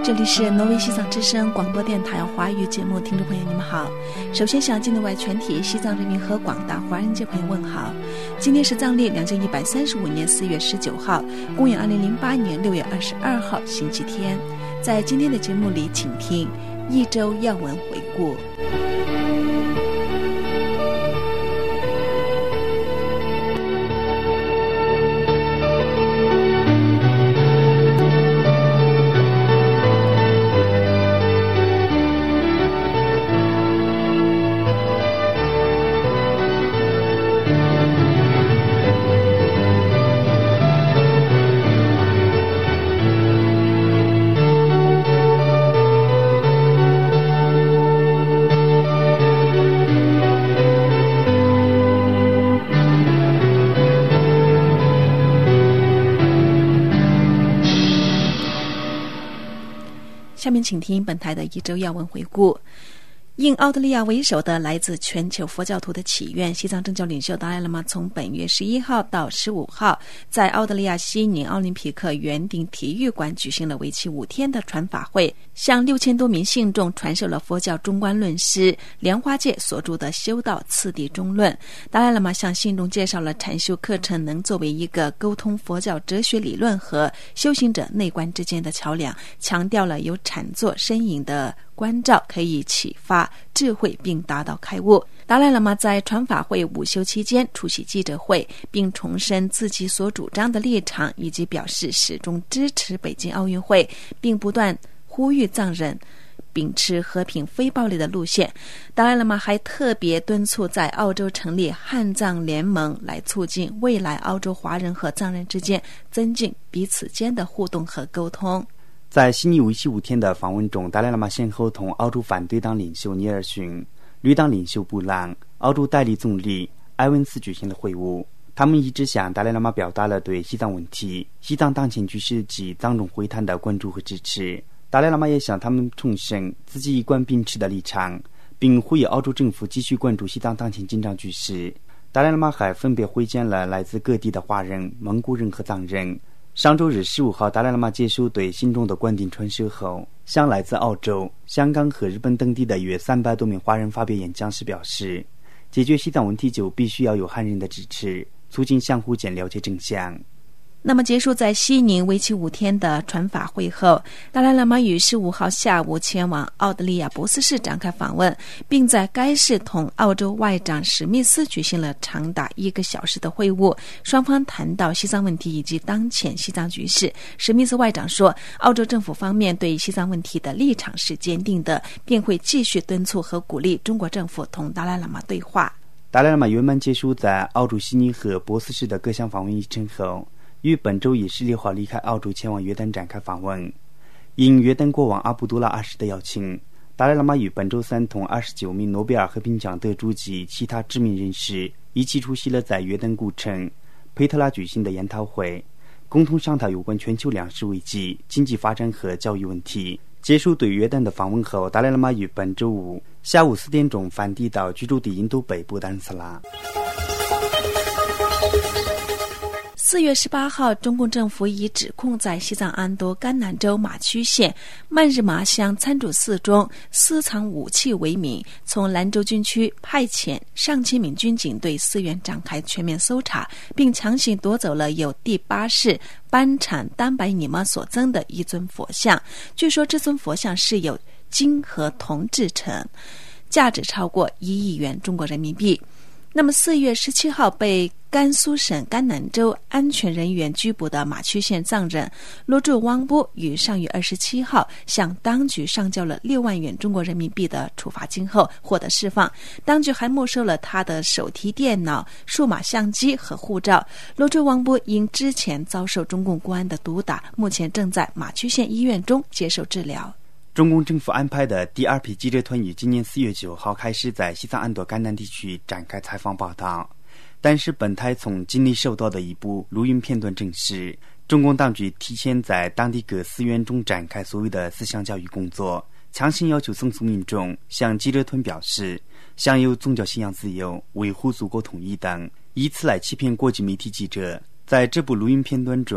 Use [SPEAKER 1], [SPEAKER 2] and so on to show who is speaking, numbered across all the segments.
[SPEAKER 1] 这里是挪威西藏之声广播电台华语节目，听众朋友你们好。首先向境内外全体西藏人民和广大华人界朋友问好。今天是藏历2135年4月19号，公元2008年6月22号星期天。在今天的节目里，请听一周要闻回顾。下面请听本台的一周要闻回顾。应澳大利亚为首的来自全球佛教徒的祈愿，西藏政教领袖达赖喇嘛从本月11号到15号在澳大利亚悉尼奥林匹克园丁体育馆举行了为期5天的传法会，向6000多名信众传授了佛教中观论师莲花戒所著的《修道次第中论》。达赖喇嘛向信众介绍了禅修课程能作为一个沟通佛教哲学理论和修行者内观之间的桥梁，强调了有禅坐身影的关照可以启发智慧并达到开悟。达赖喇嘛在传法会午休期间出席记者会，并重申自己所主张的立场，以及表示始终支持北京奥运会，并不断呼吁藏人秉持和平非暴力的路线。达赖喇嘛还特别敦促在澳洲成立汉藏联盟，来促进未来澳洲华人和藏人之间增进彼此间的互动和沟通。
[SPEAKER 2] 在悉尼为期5天的访问中，达赖喇嘛先后同澳洲反对党领袖尼尔逊、绿党领袖布朗、澳洲代理总理埃文斯举行了会晤。他们一致向达赖喇嘛表达了对西藏问题、西藏当前局势及藏中会谈的关注和支持。达赖喇嘛也向他们重申自己一贯秉持的立场，并呼吁澳洲政府继续关注西藏当前紧张局势。达赖喇嘛还分别会见了来自各地的华人、蒙古人和藏人。上周日15号，达赖喇嘛结束对信众的观点传授后，向来自澳洲、香港和日本等地的约300多名华人发表演讲时表示，解决西藏问题就必须要有汉人的支持，促进相互间了解真相。
[SPEAKER 1] 那么结束在悉尼为期5天的传法会后，达赖喇嘛于15号下午前往澳大利亚珀斯市展开访问，并在该市同澳洲外长史密斯举行了长达1个小时的会晤，双方谈到西藏问题以及当前西藏局势。史密斯外长说，澳洲政府方面对西藏问题的立场是坚定的，并会继续敦促和鼓励中国政府同达赖喇嘛对话。
[SPEAKER 2] 达赖喇嘛圆满结束在澳洲悉尼和珀斯市的各项访问议程后，于本周1 16号离开澳洲前往约旦展开访问。应约旦国王阿卜杜拉2世的邀请，达赖喇嘛于本周3同29名诺贝尔和平奖得主及其他知名人士一起出席了在约旦古城佩特拉举行的研讨会，共同商讨有关全球粮食危机、经济发展和教育问题。结束对约旦的访问后，达赖喇嘛于本周5下午4点钟返抵到居住地印度北部丹斯拉。
[SPEAKER 1] 4月18号，中共政府以指控在西藏安多甘南州马曲县曼日麻乡参主寺中私藏武器为名，从兰州军区派遣上千名军警对寺院展开全面搜查，并强行夺走了由第8世班禅丹白尼玛所赠的一尊佛像。据说这尊佛像是由金和铜制成，价值超过1亿元中国人民币。那么4月17号被甘肃省甘南州安全人员拘捕的马曲县藏人罗柱汪波于上月27号向当局上交了6万元中国人民币的处罚金后获得释放，当局还没收了他的手提电脑、数码相机和护照。罗柱汪波因之前遭受中共公安的毒打，目前正在马曲县医院中接受治疗。
[SPEAKER 2] 中共政府安排的第2批记者团于今年4月9号开始在西藏安多甘南地区展开采访报道，但是本台从境内收到的一部录音片段证实，中共当局提前在当地各寺院中展开所谓的思想教育工作，强行要求僧俗民众向记者团表示享有宗教信仰自由、维护祖国统一等，以此来欺骗国际媒体记者。在这部录音片段中，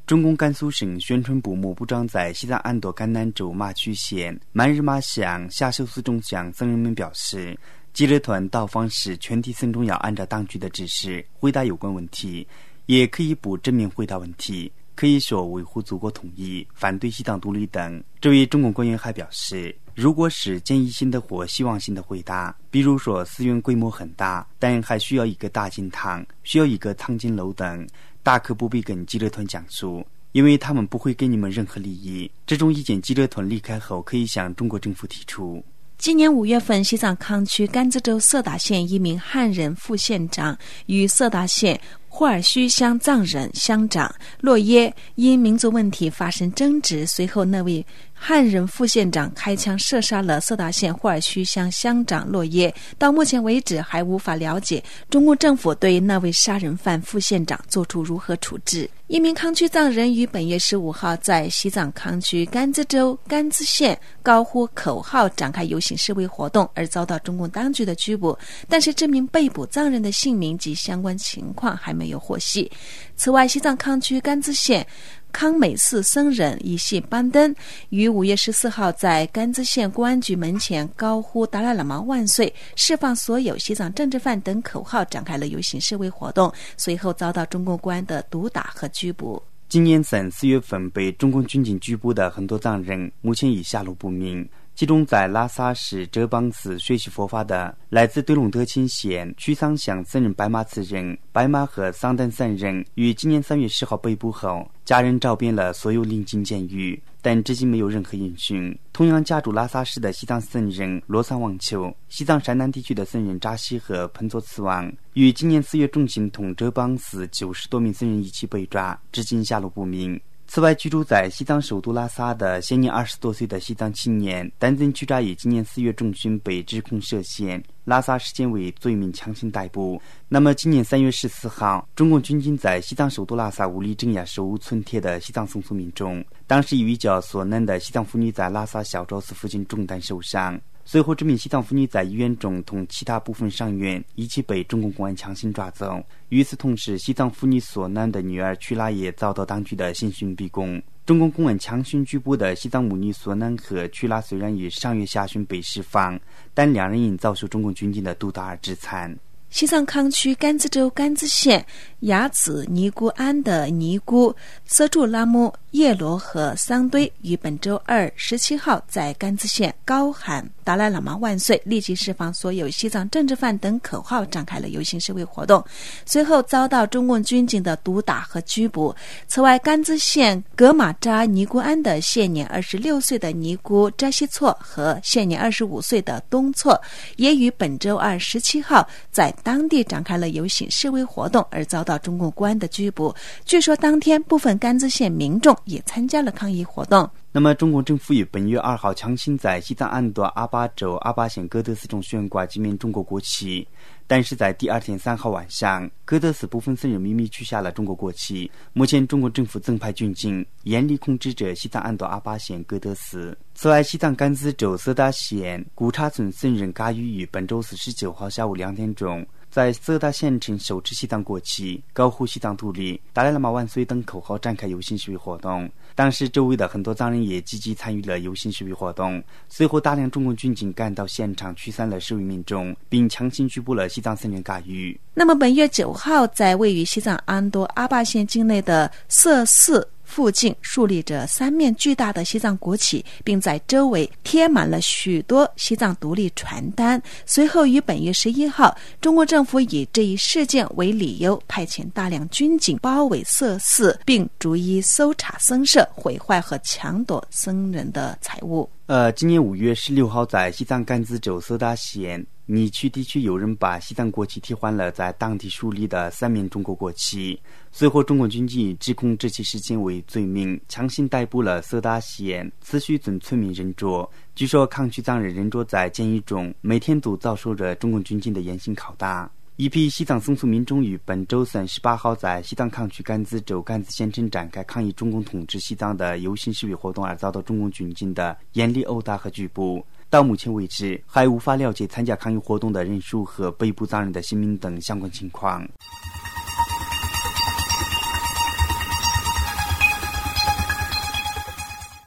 [SPEAKER 2] 中共甘肃省宣传部某部长在西藏安多甘南州马曲县曼日玛乡下寿司中向僧人们表示，记者团到访时，全体僧众要按照当局的指示回答有关问题，也可以不正面回答问题，可以说维护祖国统一、反对西藏独立等。这位中共官员还表示，如果是建议性的或希望性的回答，比如说寺院规模很大，但还需要一个大经堂，需要一个藏经楼等，大可不必跟记者团讲述，因为他们不会给你们任何利益。这种意见记者团离开后可以向中国政府提出。
[SPEAKER 1] 今年5月份，西藏康区甘孜州色达县一名汉人副县长与色达县霍尔须乡藏人乡长洛耶因民族问题发生争执，随后那位汉人副县长开枪射杀了色达县霍尔须乡乡长洛耶。到目前为止还无法了解中共政府对那位杀人犯副县长做出如何处置。一名康区藏人于本月15号在西藏康区甘孜州甘孜县高呼口号展开游行示威活动，而遭到中共当局的拘捕，但是这名被捕藏人的姓名及相关情况还没有获悉。此外，西藏康区甘孜县康美寺僧人一系班登于5月14号在甘孜县公安局门前高呼达赖喇嘛万岁，释放所有西藏政治犯等口号，展开了游行示威活动，随后遭到中共公安的毒打和拘捕。
[SPEAKER 2] 今年3、4月份被中共军警拘捕的很多藏人目前已下落不明，其中在拉萨市哲邦寺学习佛法的来自对陇德钦县曲桑乡僧人白马次人、白马和桑丹三人于今年3月10号被捕后，家人找遍了所有邻近监狱，但至今没有任何音讯。同样家住拉萨市的西藏僧人罗桑旺丘、西藏山南地区的僧人扎西和彭佐次旺于今年4月中旬同哲邦寺90多名僧人一起被抓，至今下落不明。此外，居住在西藏首都拉萨的现年20多岁的西藏青年丹增曲扎也今年4月中旬被指控涉嫌拉萨市监委罪名强行逮捕。那么今年3月14号，中共军警在西藏首都拉萨武力镇压手无寸铁的西藏松苏民众，当时有一叫索南的西藏妇女在拉萨小昭寺附近中弹受伤，随后这名西藏妇女在医院中同其他部分伤员一起被中共公安强行抓走。与此同时，西藏妇女索南的女儿曲拉也遭到当局的刑讯逼供。中共公安强行拘捕的西藏母女索南和曲拉虽然于上月下旬被释放，但两人因遭受中共军警的毒打而致残。
[SPEAKER 1] 西藏康区甘孜州甘孜县雅子尼姑庵的尼姑瑟柱拉木叶罗和桑堆于本周2 17号在甘孜县高喊达赖喇嘛万岁，立即释放所有西藏政治犯等口号，展开了游行示威活动，随后遭到中共军警的毒打和拘捕。此外，甘孜县格玛扎尼姑庵的现年26岁的尼姑扎西措和现年25岁的东措也于本周2 17号在当地展开了游行示威活动，而遭到中共公安的拘捕。据说当天部分甘孜县民众也参加了抗议活动。
[SPEAKER 2] 那么中共政府于本月2号强行在西藏安多阿巴州阿巴县哥德寺中悬挂几面中国国旗，但是在第二天3号晚上，哥德寺部分僧人秘密取下了中国国旗。目前中国政府增派军警严厉控制着西藏安多阿巴县哥德寺。此外，西藏甘孜州色达县古刹村僧人嘎于于本周4 19号下午2点钟在色达县城手持西藏国旗，高呼西藏独立、达赖喇嘛万岁等口号，展开游行示威活动。当时周围的很多藏人也积极参与了游行示威活动。随后大量中共军警赶到现场驱散了示威民众，并强行拘捕了西藏僧人嘎于。
[SPEAKER 1] 那么本月9号在位于西藏安多阿巴县境内的色寺附近竖立着3面巨大的西藏国旗，并在周围贴满了许多西藏独立传单。随后于本月11号，中国政府以这一事件为理由，派遣大量军警包围色寺，并逐一搜查僧舍，毁坏和抢夺僧人的财物。
[SPEAKER 2] 今年5月16号在西藏甘孜州色达县尼区地区，有人把西藏国旗替换了在当地树立的3面中国国旗。随后中国军警指控这起事件为罪名，强行逮捕了色达县慈须村村民任卓。据说康区藏人任卓在监狱中每天都遭受着中共军警的严刑拷打。一批西藏松苏民众于本周3 18号在西藏康区甘孜州甘孜县城展开抗议中共统治西藏的游行示威活动，而遭到中共军警的严厉殴打和拘捕。到目前为止，还无法了解参加抗议活动的人数和被捕藏人的姓名等相关情况。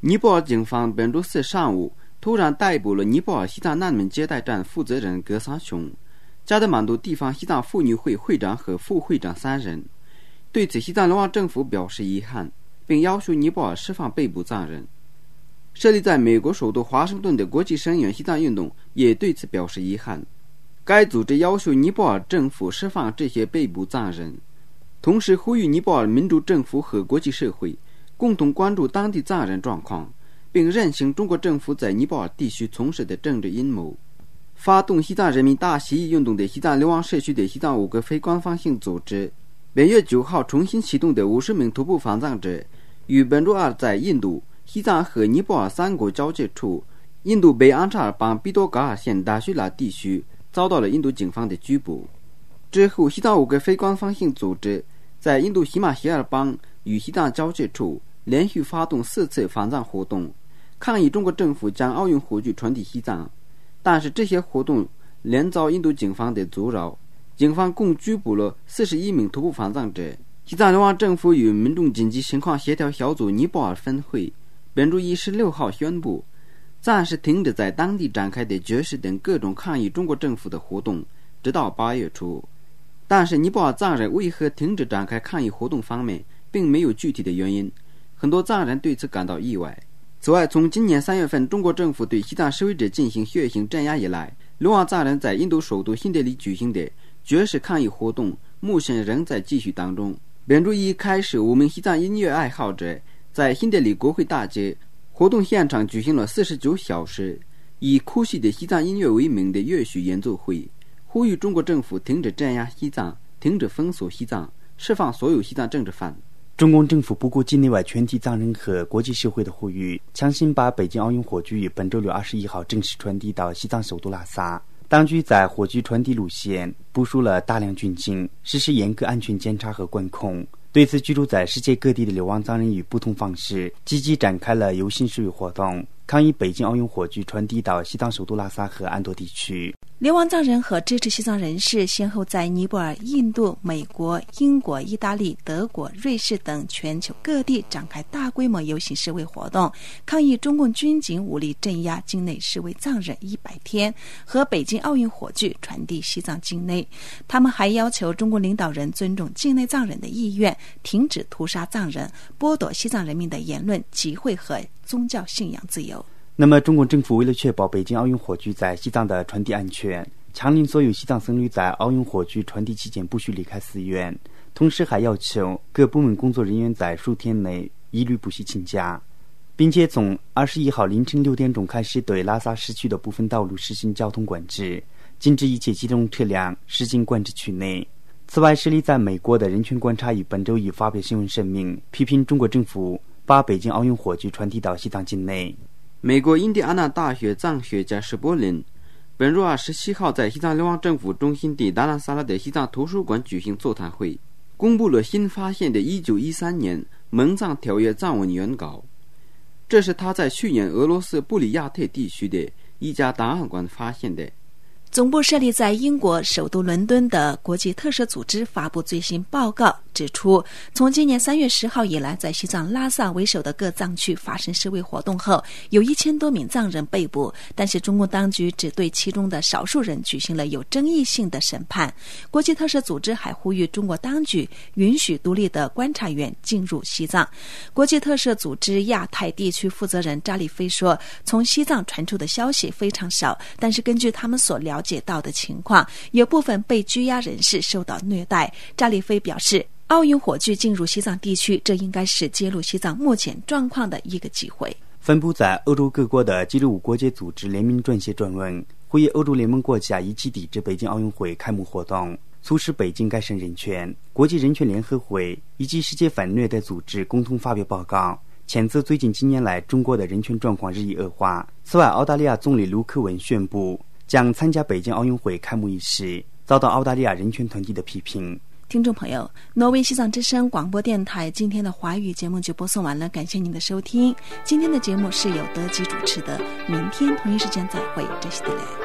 [SPEAKER 3] 尼泊尔警方本周四上午突然逮捕了尼泊尔西藏难民接待站负责人格桑雄、加德满都地方西藏妇女会会长和副会长3人。对此，西藏流亡政府表示遗憾，并要求尼泊尔释放被捕藏人。设立在美国首都华盛顿的国际声援西藏运动也对此表示遗憾。该组织要求尼泊尔政府释放这些被捕藏人，同时呼吁尼泊尔民主政府和国际社会共同关注当地藏人状况，并认清中国政府在尼泊尔地区从事的政治阴谋。发动西藏人民大起义运动的西藏流亡社区的西藏5个非官方性组织，本月9号重新启动的50名徒步防藏者，于本周二在印度、西藏和尼泊尔3国交界处印度北安察尔邦毕多嘎尔县达须拉地区遭到了印度警方的拘捕。之后，西藏5个非官方性组织在印度喜马偕尔邦与西藏交界处连续发动4次防藏活动，抗议中国政府将奥运火炬传递西藏，但是这些活动连遭印度警方的阻挠。警方共拘捕了41名徒步防藏者。西藏流亡政府与民众紧急情况协调小组尼泊尔分会本周一16号宣布，暂时停止在当地展开的绝食等各种抗议中国政府的活动，直到8月初。但是尼泊尔藏人为何停止展开抗议活动方面并没有具体的原因，很多藏人对此感到意外。此外，从今年3月份中国政府对西藏示威者进行血腥镇压以来，流亡藏人在印度首都新德里举行的绝食抗议活动目前仍在继续当中。本周一开始，5名西藏音乐爱好者在新德里国会大街活动现场举行了49小时以哭泣的西藏音乐为名的乐曲演奏会，呼吁中国政府停止镇压西藏，停止封锁西藏，释放所有西藏政治犯。
[SPEAKER 2] 中共政府不顾境内外全体藏人和国际社会的呼吁，强行把北京奥运火炬于本周6 21号正式传递到西藏首都拉萨。当局在火炬传递路线部署了大量军警，实施严格安全检查和管控。对此，居住在世界各地的流亡藏人以不同方式积极展开了游行示威活动，抗议北京奥运火炬传递到西藏首都拉萨和安多地区。
[SPEAKER 1] 流亡藏人和支持西藏人士先后在尼泊尔、印度、美国、英国、意大利、德国、瑞士等全球各地展开大规模游行示威活动，抗议中共军警武力镇压境内示威藏人100天和北京奥运火炬传递西藏境内。他们还要求中国领导人尊重境内藏人的意愿，停止屠杀藏人，剥夺西藏人民的言论、集会和宗教信仰自由。
[SPEAKER 2] 那么中国政府为了确保北京奥运火炬在西藏的传递安全，强令所有西藏僧侣在奥运火炬传递期间不许离开寺院，同时还要求各部门工作人员在数天内一律不许请假，并且从21号凌晨6点钟开始对拉萨市区的部分道路实行交通管制，禁止一切机动车辆驶进管制区内。此外，设立在美国的人权观察与本周一发表新闻声明，批评中国政府把北京奥运火炬传递到西藏境内。
[SPEAKER 3] 美国印第安纳大学藏学家史柏林本周2 17号在西藏流亡政府中心地达兰萨拉的西藏图书馆举行座谈会，公布了新发现的1913年蒙藏条约藏文原稿。这是他在去年俄罗斯布里亚特地区的一家档案馆发现的。
[SPEAKER 1] 总部设立在英国首都伦敦的国际特赦组织发布最新报告，指出从今年3月10号以来，在西藏拉萨为首的各藏区发生示威活动后，有1000多名藏人被捕，但是中共当局只对其中的少数人举行了有争议性的审判。国际特赦组织还呼吁中国当局允许独立的观察员进入西藏。国际特赦组织亚太地区负责人扎里菲说，从西藏传出的消息非常少，但是根据他们所了解到的情况，有部分被拘押人士受到虐待。扎里菲表示，奥运火炬进入西藏地区，这应该是揭露西藏目前状况的一个机会。
[SPEAKER 2] 分布在欧洲各国的95国际组织联名撰写专文，呼吁欧洲联盟国家一起抵制北京奥运会开幕活动，促使北京改善人权。国际人权联合会以及世界反虐待组织共同发表报告，谴责最近几年来中国的人权状况日益恶化。此外，澳大利亚总理卢克文宣布将参加北京奥运会开幕仪式，遭到澳大利亚人权团体的批评。
[SPEAKER 1] 听众朋友，挪威西藏之声广播电台今天的华语节目就播送完了，感谢您的收听。今天的节目是由德基主持的，明天同一时间再会，这是德莱。